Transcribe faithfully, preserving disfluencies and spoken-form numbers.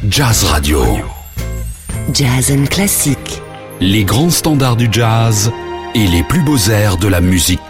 Jazz Radio. Jazz and Classique. Les grands standards du jazz et les plus beaux airs de la musique